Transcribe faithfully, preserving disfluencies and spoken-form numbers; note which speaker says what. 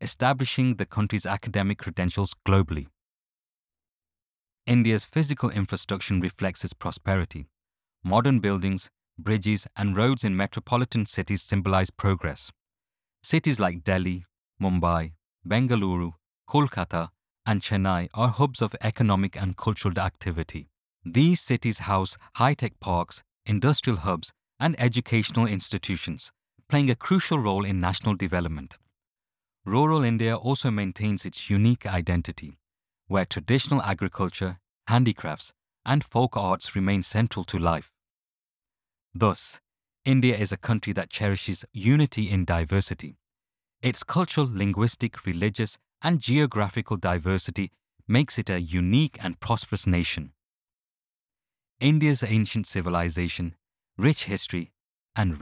Speaker 1: establishing the country's academic credentials globally. India's physical infrastructure reflects its prosperity. Modern buildings, bridges, and roads in metropolitan cities symbolize progress. Cities like Delhi, Mumbai, Bengaluru, Kolkata, and Chennai are hubs of economic and cultural activity. These cities house high-tech parks, industrial hubs, and educational institutions, playing a crucial role in national development. Rural India also maintains its unique identity, where traditional agriculture, handicrafts, and folk arts remain central to life. Thus, India is a country that cherishes unity in diversity. Its cultural, linguistic, religious, and geographical diversity makes it a unique and prosperous nation. India's ancient civilization, rich history,